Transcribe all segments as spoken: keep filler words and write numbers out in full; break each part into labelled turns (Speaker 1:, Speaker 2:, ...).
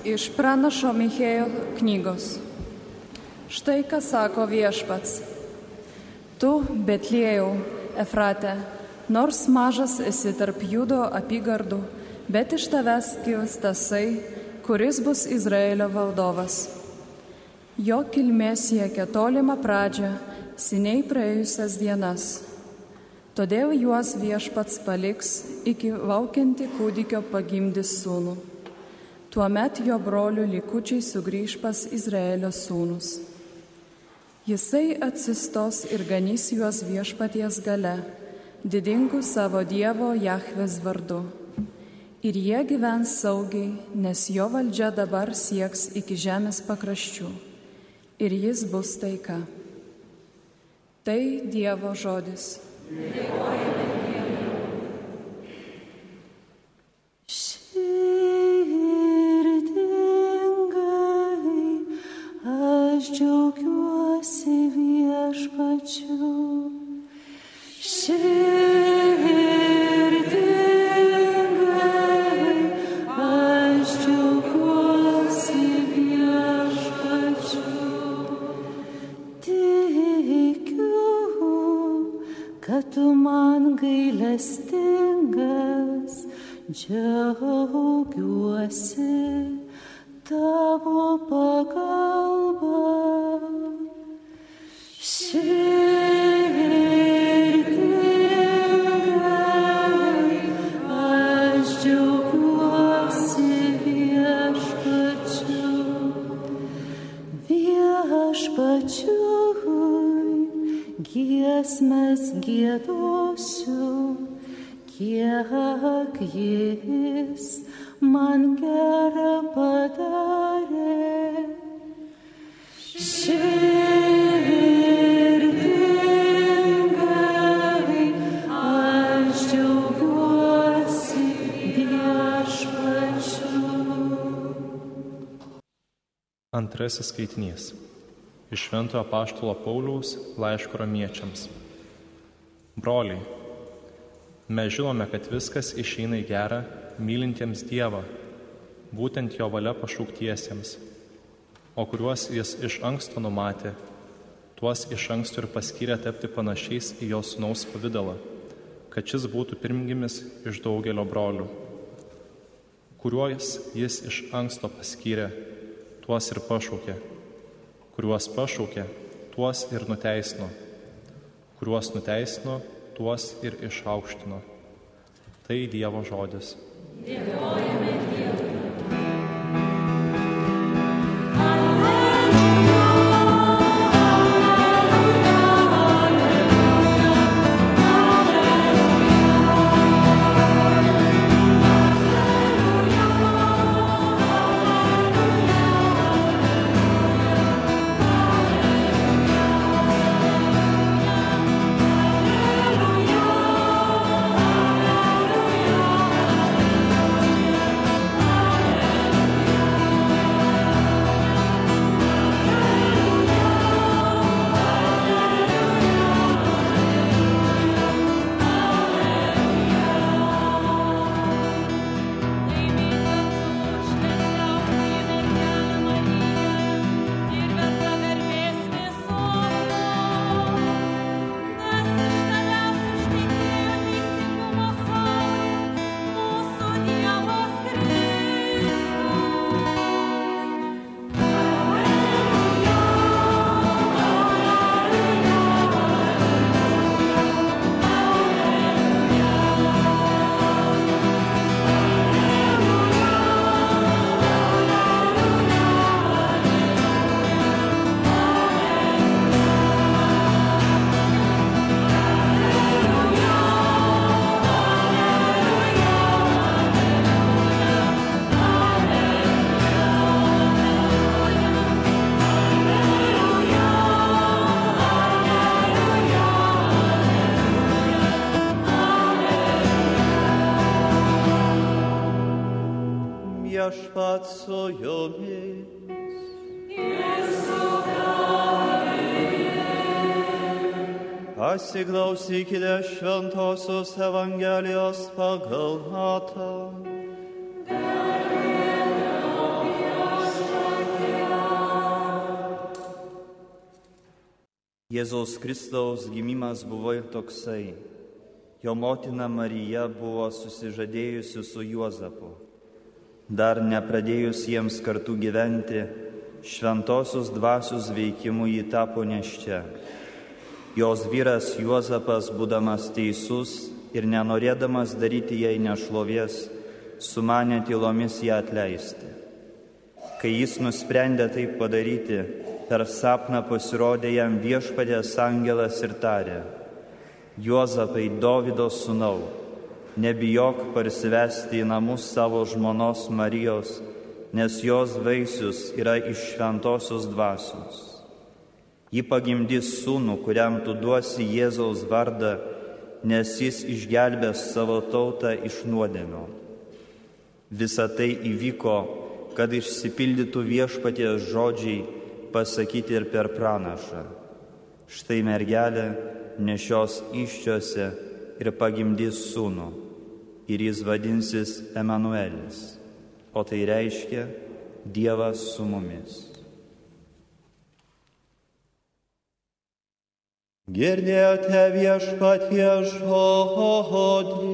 Speaker 1: iš pranašo Michėjo knygos. Štai ką sako viešpats. Tu, Betliejau, Efrate, nors mažas esi tarp Judo apygardų, bet iš tavęs kils tasai, kuris bus Izraelio valdovas. Jo kilmė siekia tolimą pradžią, seniai praėjusias dienas. Todėl juos viešpats paliks, iki laukianti kūdikio pagimdys sūnų. Tuomet jo brolių likučiai sugrįž pas Izraelio sūnus. Jisai atsistos ir ganys juos viešpaties gale, didingų savo Dievo Jahvės vardu. Ir jie gyvens saugiai, nes jo valdžia dabar sieks iki žemės pakraščių. Ir jis bus taika. Tai Dievo žodis.
Speaker 2: Aš džiaugiuosi viešpačiu, širdingai, aš džiaugiuosi viešpačiu. Tikiu, kad tu man gailestingas, džiaugiuosi tavo pagalba. Širdingai, aš džiaugiuosi viešpačiu. Viešpačiu giesmes giedosiu, kiek jis man gerą padarė. Širdingai, aš džiaugiuosi viešpačiu.
Speaker 3: Antrasis skaitinys. Iš Šventojo apaštalo Pauliaus laiško romiečiams. Broliai, mes žinome, kad viskas išeina į gerą mylintiems Dievą, būtent jo valia pašauktiesiems, o kuriuos jis iš anksto numatė, tuos iš anksto ir paskyrė tapti panašiais į jo sūnaus pavidalą, kad šis būtų pirmgimis iš daugelio brolių. Kuriuos jis iš anksto paskyrė, tuos ir pašaukė, kuriuos pašaukė, tuos ir nuteisino, kuriuos nuteisino, tuos ir išaukštino. Tai Dievo žodis.
Speaker 2: Dėkojame Dievui.
Speaker 4: Viešpats su jumis.
Speaker 2: Ir su tavimi.
Speaker 4: Pasiklausykite Šventosios Evangelijos pagal Matą.
Speaker 2: Garbė tau,
Speaker 4: Jėzaus Kristaus gimimas buvo ir toksai. Jo motina Marija buvo susižadėjusi su Juozapu. Dar nepradėjus jiems kartu gyventi, šventosios dvasios veikimu ji tapo nėščia. Jos vyras Juozapas, būdamas teisus ir nenorėdamas daryti jai nešlovės, sumanė tylomis ją atleisti. Kai jis nusprendė taip padaryti, per sapną pasirodė jam Viešpaties angelas ir tarė: Juozapai, Dovydo sūnau, nebijok parsivesti į namus savo žmonos Marijos, nes jos vaisius yra iš šventosios dvasios. Ji pagimdys sūnų, kuriam tu duosi Jėzaus vardą, nes jis išgelbės savo tautą iš nuodėmių. Visa tai įvyko, kad išsipildytų Viešpaties žodžiai pasakyti ir per pranašą. Štai mergelė nešios įsčiose ir pagimdys sūnų, ir jis vadinsis Emanuelis, o tai reiškia Dievas su mumis. Girdėjote Viešpaties žodį.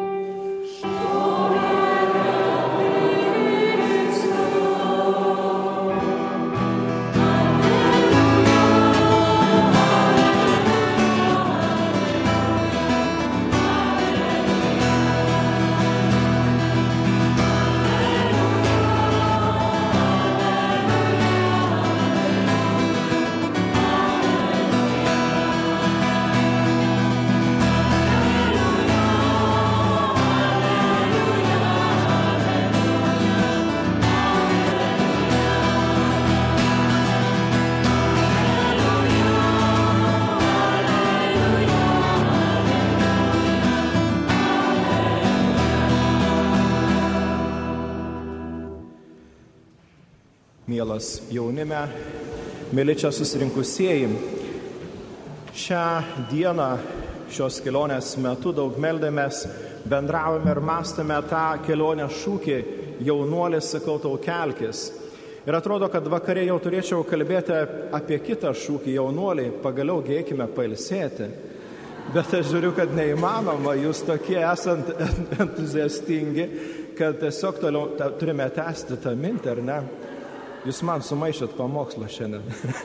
Speaker 5: Mielas jaunime, mėly čia susirinkusieji, šią dieną, šios kelionės metu daug meldėmės, bendravome ir mąstėme tą kelionės šūkį jaunuolis, sakau tau, kelkis. Ir atrodo, kad vakarė jau turėčiau kalbėti apie kitą šūkį jaunuoliai, pagaliau gėkime pailsėti. Bet aš žiūriu, kad neįmanoma, jūs tokie esant entuziastingi, kad tiesiog toliau ta, turime tęsti tą mintį, ar ne? Jūs man sumaišėt pamokslą šiandien.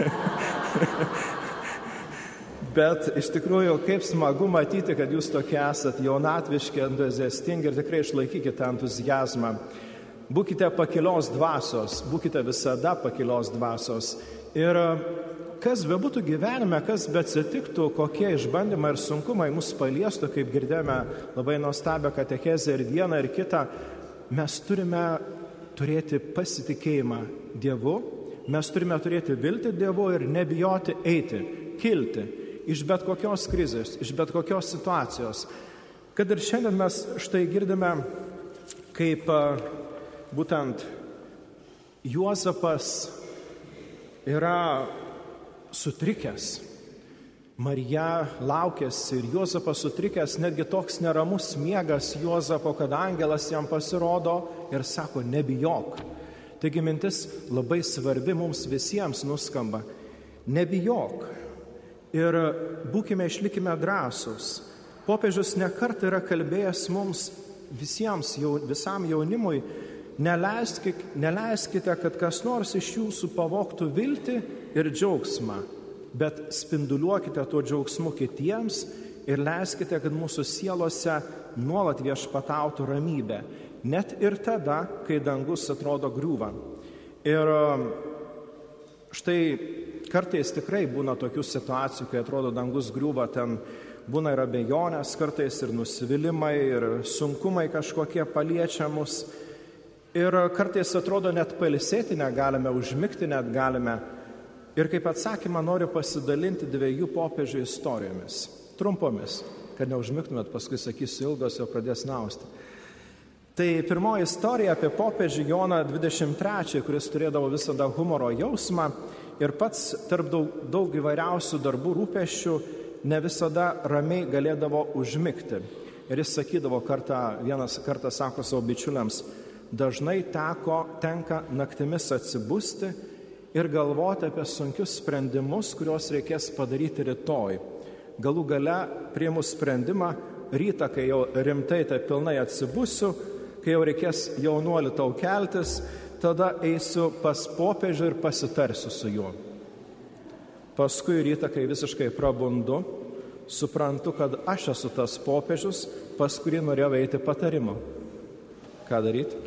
Speaker 5: Bet iš tikrųjų, kaip smagu matyti, kad jūs tokie esat jaunatviški, entuziastingi ir tikrai išlaikykite entuziazmą. Būkite pakilios dvasios, būkite visada pakilios dvasios. Ir kas bebūtų gyvenime, kas beatsitiktų, kokie išbandymai ir sunkumai mus paliestų, kaip girdėjome labai nuostabią katechezę ir vieną ir kitą, mes turime turėti pasitikėjimą Dievu, mes turime turėti viltį Dievu ir nebijoti eiti, kilti iš bet kokios krizės, iš bet kokios situacijos. Kad ir šiandien mes štai girdime, kaip būtent Juozapas yra sutrikęs. Marija laukėsi ir Juozapas sutrikęs, netgi toks neramus miegas Juozapo, kad angelas jam pasirodo ir sako, nebijok. Taigi mintis labai svarbi mums visiems nuskamba. Nebijok ir būkime, išlikime drąsūs. Popiežius nekart yra kalbėjęs mums visiems, jau, visam jaunimui, neleiskite, neleiskite, kad kas nors iš jūsų pavogtų viltį ir džiaugsmą, bet spinduliuokite tuo džiaugsmu kitiems ir leiskite, kad mūsų sielose nuolat viešpatautų ramybė, net ir tada, kai dangus atrodo griūva. Ir štai kartais tikrai būna tokių situacijų, kai atrodo dangus griūva, ten būna ir abejonės, kartais ir nusivylimai, ir sunkumai kažkokie paliečia mus. Ir kartais atrodo net pailsėti negalime, užmigti net galime. Ir kaip atsakymą noriu pasidalinti dviejų popiežių istorijomis, trumpomis, kad neužmigtumėt, paskui sakysiu ilgos, jau pradės nausti. Tai pirmoji istorija apie popiežių Joną dvidešimt trečią, kuris turėdavo visada humoro jausmą ir pats tarp daug, daug įvairiausių darbų rūpesčių ne visada ramiai galėdavo užmigti. Ir jis sakydavo kartą, vienas kartą sako savo bičiuliams, dažnai teko, tenka naktimis atsibusti ir galvoti apie sunkius sprendimus, kuriuos reikės padaryti rytoj. Galų gale priėmus sprendimą, rytą, kai jau rimtai tai pilnai atsibusiu, kai jau reikės jaunuolį tau keltis, tada eisiu pas popiežių ir pasitarsiu su juo. Paskui rytą, kai visiškai prabundu, suprantu, kad aš esu tas popiežius, pas kurį norėjau eiti patarimo. Ką daryti?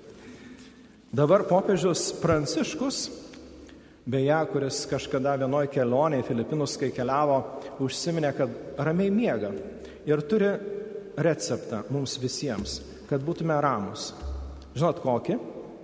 Speaker 5: Dabar popiežius Pranciškus, beje, kuris kažkada vienoj kelionėje į Filipinus, kai keliavo, užsiminė, kad ramiai miega ir turi receptą mums visiems, kad būtume ramus. Žinot kokį?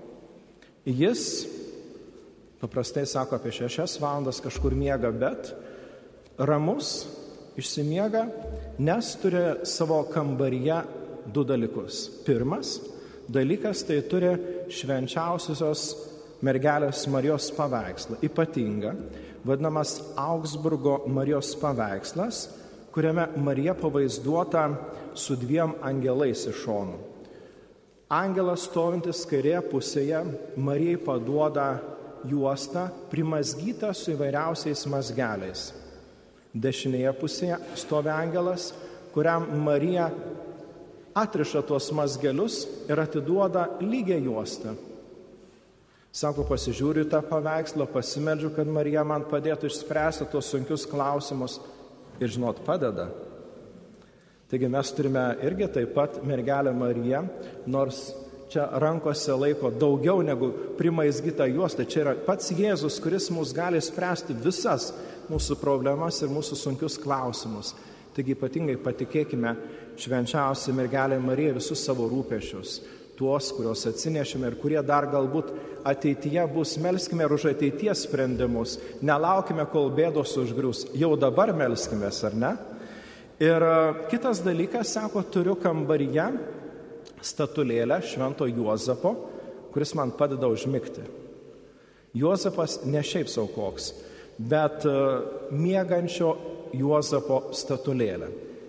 Speaker 5: Jis paprastai sako apie šešias valandas kažkur miega, bet ramus išsimiega, nes turi savo kambaryje du dalykus. Pirmas dalykas tai turi švenčiausiosios mergelės Marijos paveikslą, ypatingą, vadinamas Augsburgo Marijos paveikslas, kuriame Marija pavaizduota su dviem angelais iš šonų. Angelas stovintis kairėje pusėje Marijai paduoda juostą primazgytą su įvairiausiais mazgeliais. Dešinėje pusėje stovi angelas, kuriam Marija atriša tuos mazgelius ir atiduoda lygią juostą. Sako, pasižiūriu tą paveikslą, pasimeldžiu, kad Marija man padėtų išspręsti tuos sunkius klausimus ir, žinot, padeda. Taigi mes turime irgi taip pat mergelę Mariją, nors čia rankose laiko daugiau negu primaizgytą juostą. Čia yra pats Jėzus, kuris mus gali spręsti visas mūsų problemas ir mūsų sunkius klausimus. Taigi ypatingai patikėkime švenčiausiai mergelė Marija visus savo rūpesčius, tuos, kuriuos atsinešime ir kurie dar galbūt ateityje bus. Melskime ir už ateities sprendimus. Nelaukime, kol bėdos užgrius. Jau dabar melskimės, ar ne? Ir kitas dalykas, sako, turiu kambaryje statulėlę Švento Juozapo, kuris man padeda užmigti. Juozapas ne šiaip sau koks, bet miegančio Juozapo statulėlę.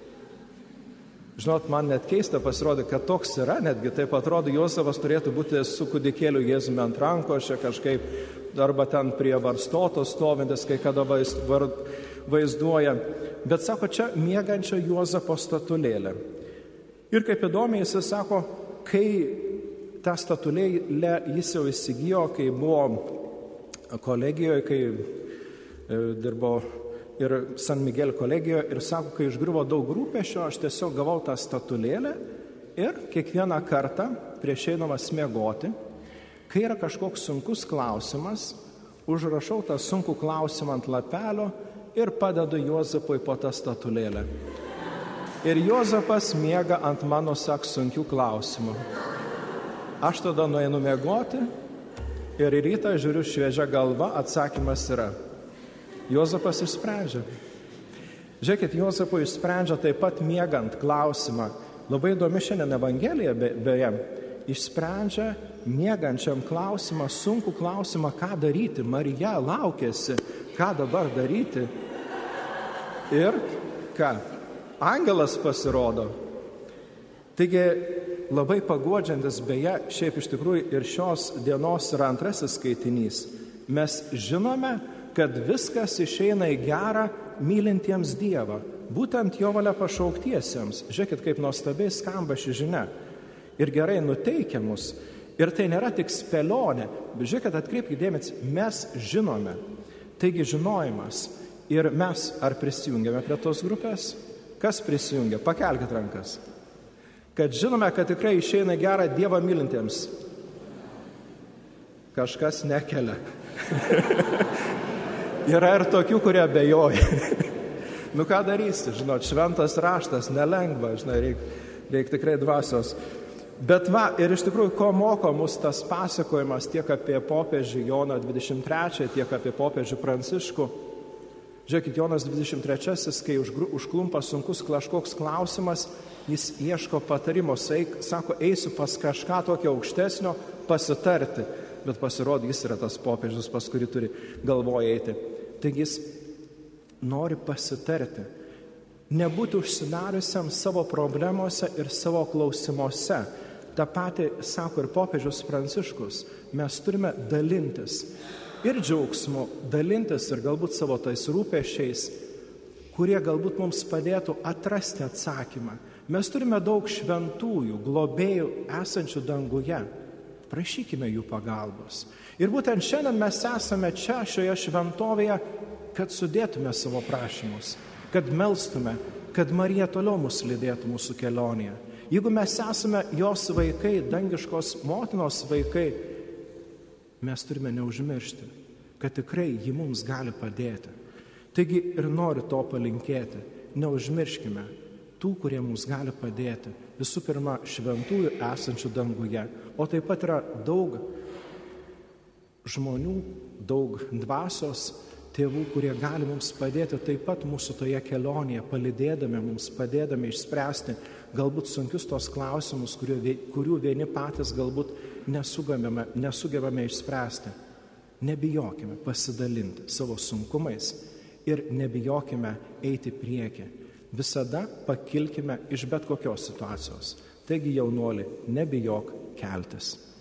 Speaker 5: Žinot, man net keista pasirodė, kad toks yra, netgi taip atrodo, Juozapas turėtų būti su kūdikėliu Jėzumi ant rankos, čia kažkaip, arba ten prie varstoto stovintis, kai kada vaizduoja. Bet sako, čia miegančio Juozapo statulėlė. Ir kaip įdomiai jis sako, kai tą statulėlę jis jau įsigijo, kai buvo kolegijoje, kai dirbo ir San Miguel kolegijoje, ir sako, kai išgriuvo daug rūpesčio, aš tiesiog gavau tą statulėlę ir kiekvieną kartą prieš eidamas miegoti, kai yra kažkoks sunkus klausimas, užrašau tą sunkų klausimą ant lapelio ir padedu Juozapui po tą statulėlę. Ir Juozapas miega ant mano, sak, sunkių klausimų. Aš tada nueinu miegoti ir į rytą žiūriu šviežia galva, atsakymas yra. Juozapas išsprendžia. Žiūrėkit, Juozapui išsprendžia taip pat miegant klausimą. Labai įdomi šiandien Evangelija, be, beje, išsprendžia miegančiam klausimą, sunkų klausimą, ką daryti. Marija laukėsi, ką dabar daryti. Ir ką? Angelas pasirodo. Taigi labai paguodžiantis, beje, šiaip iš tikrųjų ir šios dienos yra antrasis skaitinys. Mes žinome, kad viskas išeina į gerą mylintiems Dievą, būtent jo valia pašauktiesiems. Žiūrėkit, kaip nuostabiai skamba ši žinia ir gerai nuteikia mus. Ir tai nėra tik spėlionė, bet žiūrėkit, atkreipkite dėmesį, mes žinome. Taigi žinojimas. Ir mes ar prisijungiame prie tos grupės? Kas prisijungia? Pakelkite rankas. Kad žinome, kad tikrai išeina gerą Dievą mylintiems. Kažkas nekelia. Yra ir tokių, kurie abejoja. Nu ką darysi, žinot, šventas raštas, nelengva, žinai, reikia reik tikrai dvasios. Bet va, ir iš tikrųjų, ko moko mus tas pasakojimas tiek apie popiežių Joną dvidešimt trečią, tiek apie popiežių Pranciškų. Žiūrėkit, Jonas dvidešimt trečiasis, kai užklumpa sunkus kažkoks klausimas, jis ieško patarimo, sako, eisiu pas kažką tokio aukštesnio pasitarti, bet pasirodo, jis yra tas popiežius, pas kurį turi galvoje eiti. Taigi jis nori pasitarti, nebūti užsidariusiam savo problemose ir savo klausimuose. Ta pati sako ir popiežius Pranciškus, mes turime dalintis. ir džiaugsmu dalintis ir galbūt savo tais rūpesčiais, kurie galbūt mums padėtų atrasti atsakymą. Mes turime daug šventųjų, globėjų esančių danguje. Prašykime jų pagalbos. Ir būtent šiandien mes esame čia, šioje šventovėje, kad sudėtume savo prašymus, kad melstume, kad Marija toliau mus lydėtų mūsų kelionėje. Jeigu mes esame jos vaikai, dangiškos motinos vaikai, mes turime neužmiršti, kad tikrai ji mums gali padėti. Taigi ir noriu to palinkėti. Neužmirškime tų, kurie mums gali padėti. Visų pirma, šventųjų esančių danguje. O taip pat yra daug žmonių, daug dvasios tėvų, kurie gali mums padėti taip pat mūsų toje kelionėje, palydėdami mums, padėdami išspręsti galbūt sunkius tos klausimus, kurių vieni patys galbūt nesugebame, nesugebame išspręsti. Nebijokime pasidalinti savo sunkumais ir nebijokime eiti priekį. Visada pakilkime iš bet kokios situacijos. Taigi, jaunuoli, nebijok keltis.